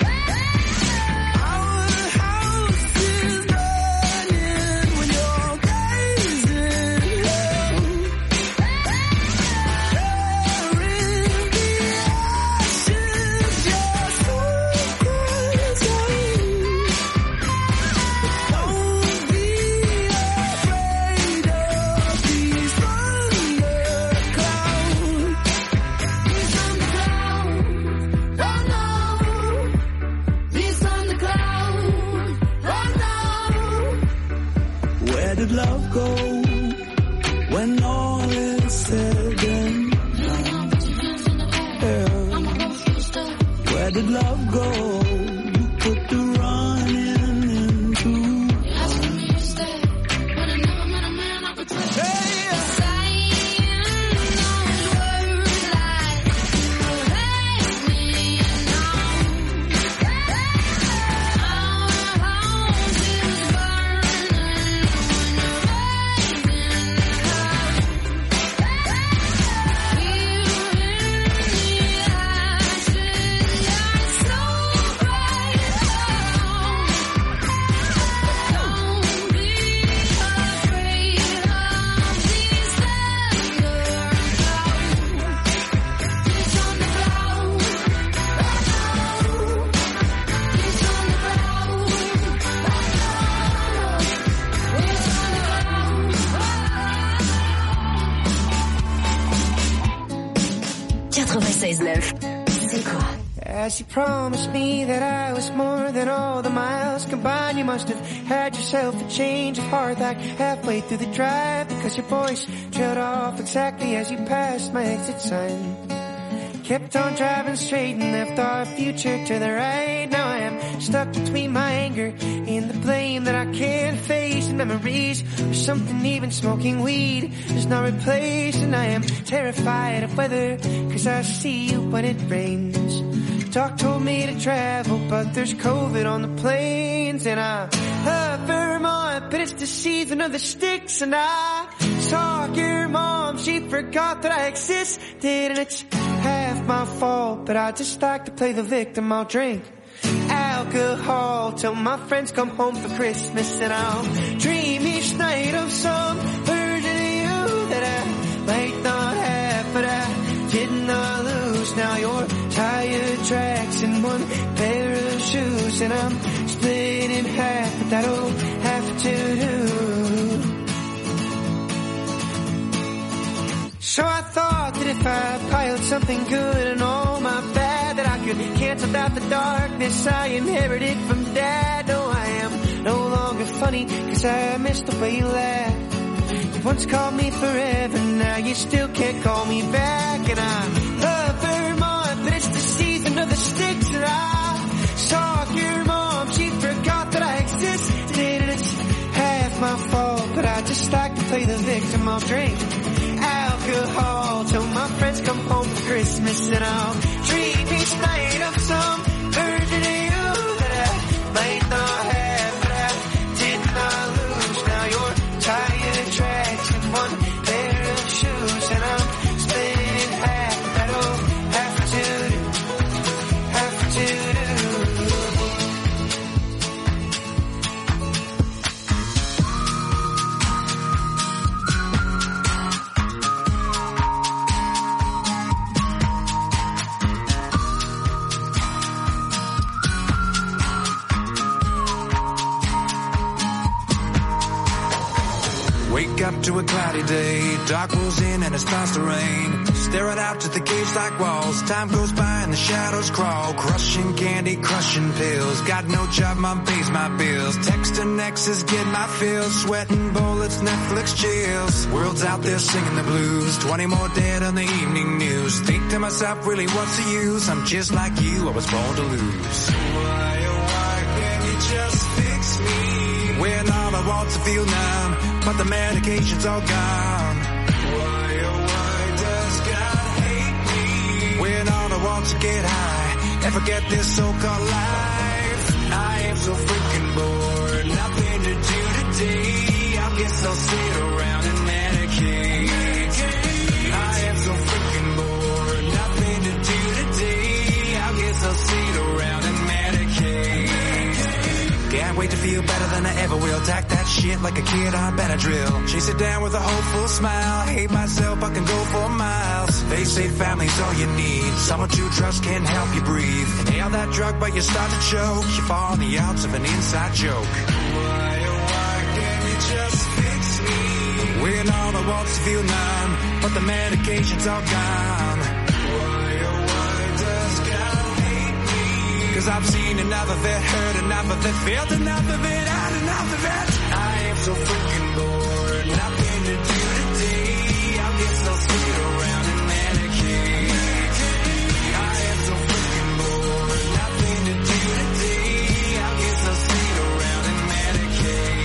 Speaker 3: Our house is burning when you're gazing down. There in the ashes, your secrets are. Don't be afraid of these Where did love go when all is said and done? Yeah. Where did love go? You put the running into. So bright.
Speaker 5: As you promised me that I was more than all the miles combined, you must have had yourself a change of heart like halfway through the drive, because your voice trailed off exactly as you passed my exit sign. Kept on driving straight and left our future to the right. Now I am stuck between my anger and the blame that I can't face, and memories or something even smoking weed is not replaced. And I am terrified of weather, cause I see you when it rains. Doc told me to travel, but there's COVID on the planes. And I love Vermont, but it's the season of the sticks. And I saw your mom, she forgot that I existed. And it's half my fault, but I just like to play the victim. I'll drink alcohol till my friends come home for Christmas. And I'll dream each night of some version of you that I might not have, but I did not lose. Now you're tire tracks and one pair of shoes, and I'm split in half, but that'll have to do. So I thought that if I piled something good and all my bad, that I could cancel out the darkness I inherited from Dad. No, I am no longer funny, cause I miss the way you laughed. You once called me forever, now you still can't call me back. And I love Vermont, but it's the season of the sticks. And I saw your mom, she forgot that I existed. And it's half my fault, but I just like to play the victim. I'll drink alcohol till my friends come home for Christmas. And I'll dream each night of some version of you that I might not have, but I did not lose. Now you're tire tracks and one pair of shoes, and I'm split in half. That'll have to do, have to do.
Speaker 6: Wake up to a cloudy day, dark rolls in and it starts to rain. Staring out to the cage like walls, time goes by and the shadows crawl. Crushing candy, crushing pills, got no job, mom pays my bills. Texting exes, get my fills, sweating bullets, Netflix chills. World's out there singing the blues, twenty more dead on the evening news. Think to myself, really what's the use? I'm just like you, I was born to lose. Why, oh why can't you just fix me? When all I want to feel numb, but the medication's all gone. Why, oh why does God hate me? When all I want to get high and forget this so-called life. I am so freaking bored, nothing to do today. I guess I'll sit around and medicate. I am so freaking bored, nothing to do today. I guess I'll sit around and medicate. Can't wait to feel better than I ever will. Tack that shit like a kid on Benadryl. Chase it down with a hopeful smile. Hate myself, I can go for miles. They say family's all you need. Someone to trust can help you breathe. Inhale that drug, but you start to choke. You fall on the outs of an inside joke. Why, oh why can't you just fix me? When all I want to feel numb, but the medication's all gone. Why, oh why does God hate me? Cause I've seen enough of it, heard enough of it, felt enough of it, had enough of it. I am so freaking bored, nothing to do today. I guess I'll sit around and medicate. I am so freaking bored, nothing to do today. I guess I'll sit around and medicate.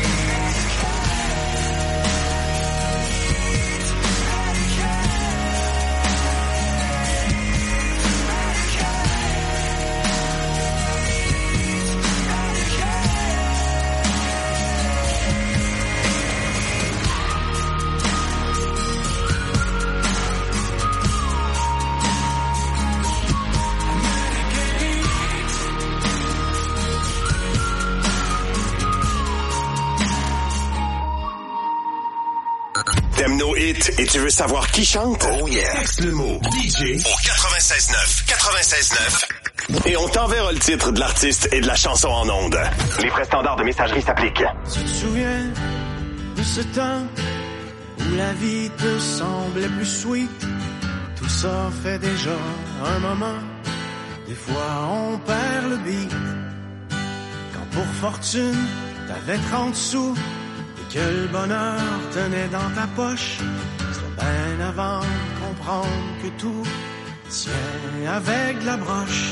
Speaker 4: T'aimes nos hits et tu veux savoir qui chante? Oh yeah! Texte le mot D J au quatre-vingt-seize neuf. quatre-vingt-seize neuf. Et on t'enverra le titre de l'artiste et de la chanson en ondes. Les frais standards de messagerie s'appliquent.
Speaker 5: Tu te souviens de ce temps où la vie te semblait plus sweet? Tout ça fait déjà un moment.
Speaker 7: Des fois on perd le beat. Quand pour fortune t'avais trente sous et que le bonheur tenait dans ta poche, c'était bien avant de comprendre que tout tient avec de la broche.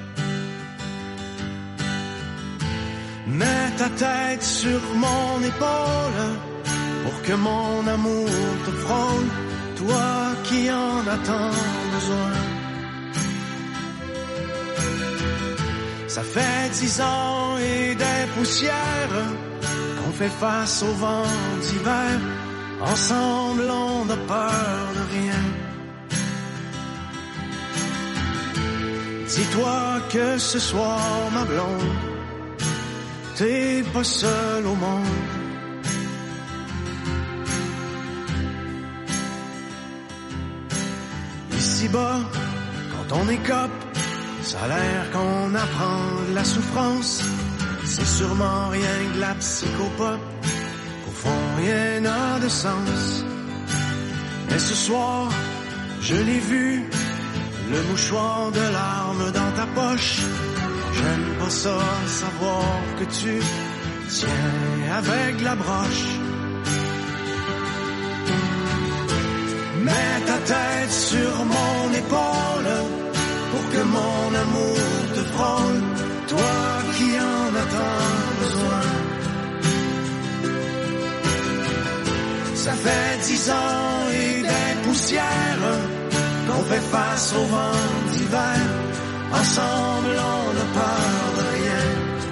Speaker 7: Mets ta tête sur mon épaule pour que mon amour te frôle, toi qui en as tant besoin. Ça fait dix ans et des poussières qu'on fait face au vent d'hiver. Ensemble on n'a peur de rien. Dis-toi que ce soir ma blonde, t'es pas seul au monde. Ici-bas, quand on écope, ça a l'air qu'on apprend de la souffrance. C'est sûrement rien que de la psychopop, qu'au fond rien n'a de sens. Mais ce soir, je l'ai vu, le mouchoir de larmes dans ta poche. J'aime pas ça, savoir que tu tiens avec la broche. Mets ta tête sur mon épaule pour que mon amour te frôle, toi qui en as tant besoin. Ça fait dix ans et des poussières qu'on fait face au vent d'hiver. Ensemble on n'a peur de rien.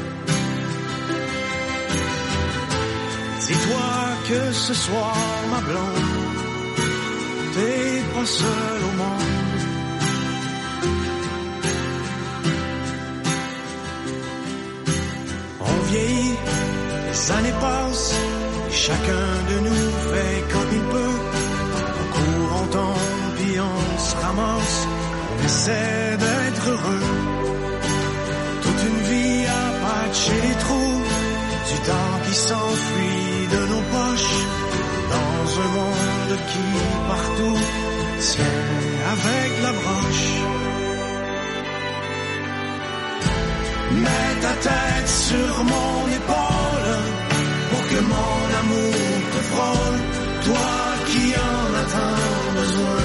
Speaker 7: Dis-toi que ce soir ma blonde, t'es pas seul au monde. On vieillit, les années passent, et chacun de nous fait comme il peut. On court, on tombe, puis on se ramasse, on essaie d'être heureux. Toute une vie à patcher les trous, du temps qui s'enfuit de nos poches, dans un monde qui partout tient avec la broche. Mets ta tête sur mon épaule pour que mon amour te frôle, toi qui en as tant besoin.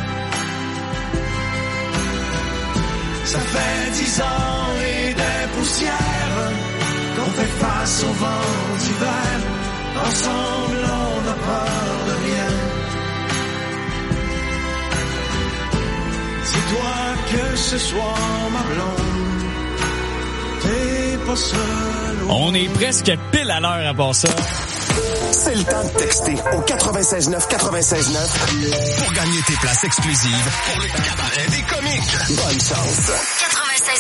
Speaker 7: Ça fait dix ans et des poussières qu'on fait face au vent d'hiver. Ensemble on n'a peur de rien. Dis-toi que ce soir ma blonde, t'es pas seul.
Speaker 2: On est presque pile à l'heure à part ça.
Speaker 4: C'est le temps de texter au quatre-vingt-seize neuf quatre-vingt-seize neuf pour gagner tes places exclusives pour le cabaret des comiques. Bonne chance.
Speaker 8: quatre-vingt-seize